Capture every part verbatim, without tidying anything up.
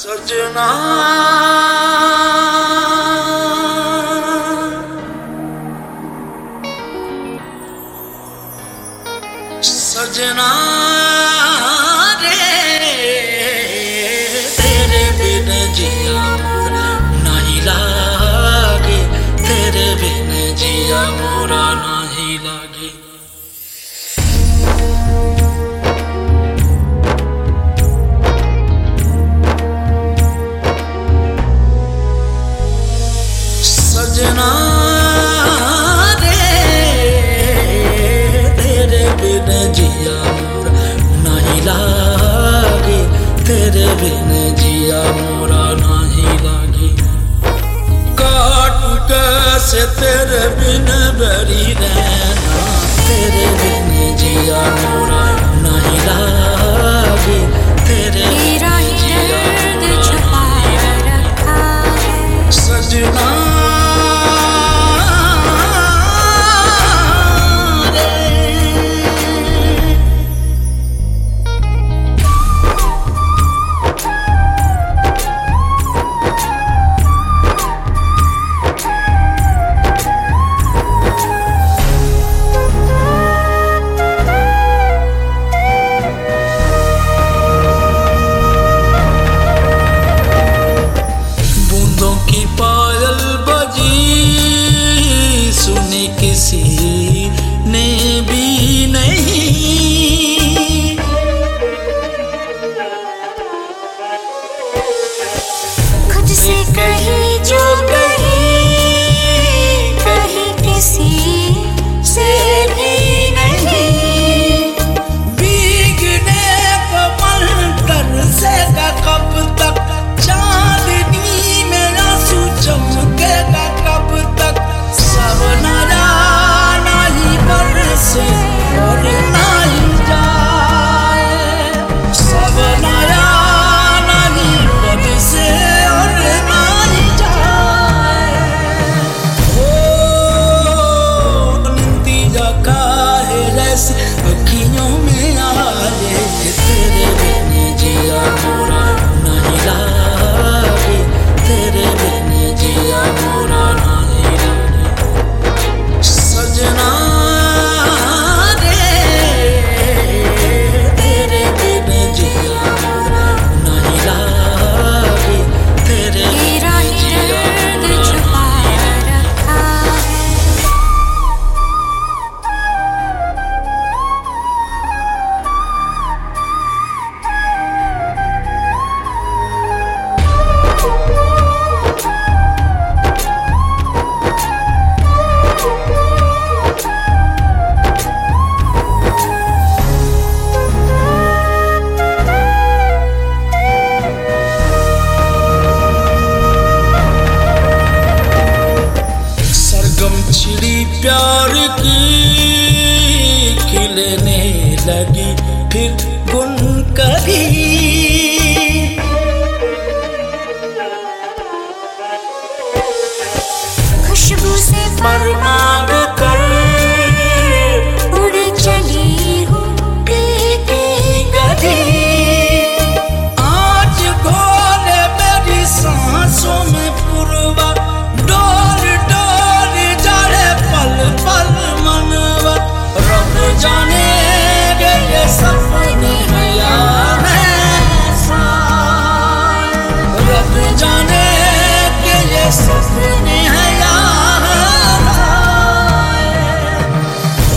सजना सजना रे तेरे बिन जिया मोरा नहीं लागे, तेरे बिन जिया मोरा नहीं लागे। सजना रे तेरे बिन जिया मोरा नहीं लागे, तेरे बिन जिया मोरा नहीं लागे। काट कैसे तेरे बिन बरी रहना, तेरे बिन जिया मोरा नहीं लागे, तेरे बिन जिया मोरा नहीं लागे। सजना किसी ने भी नहीं, खुद से कहीं जो कहीं कहीं किसी से भी नहीं। भीगने को मन तरसेगा कब तक, चांदनी में आंसू चमकेगा कब तक। सब नया नहीं बरसे और नहीं जाए, सब नया नहीं बरसे और नहीं जाए। ओ निंदिया काहे जैसे अखियों में आए, तेरे बिन जिया मोरा नहीं लागे, तेरे बिन जिया मोरा नहीं लागे। सजना रे तेरे बिन जिया मोरा नहीं लागे, तेरे बिन जिया मोरा नहीं लागे। सरगम छिड़ी प्यार की खिलने लगी फिर गुन करी। खुशबू से पर मांग कर उड़ चली हूँ की गली। आज घोले मेरी सांसों में पुरवा, डोल डोल जाए पल पल मनवा। रब जाने ये सपने हैं या ऐसा, रब जाने के ये सपने हैं या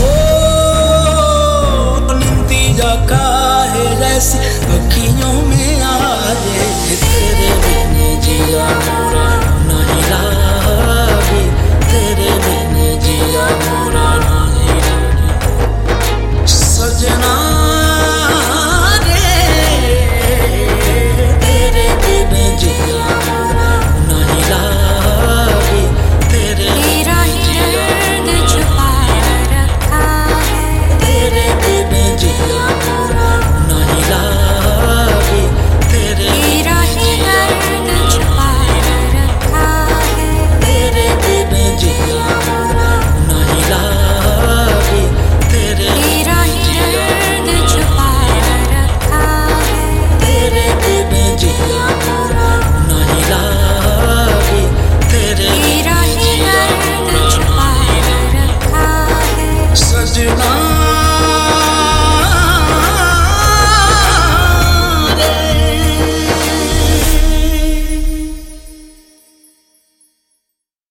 ओ निंदिया काहे जैसी अखियों में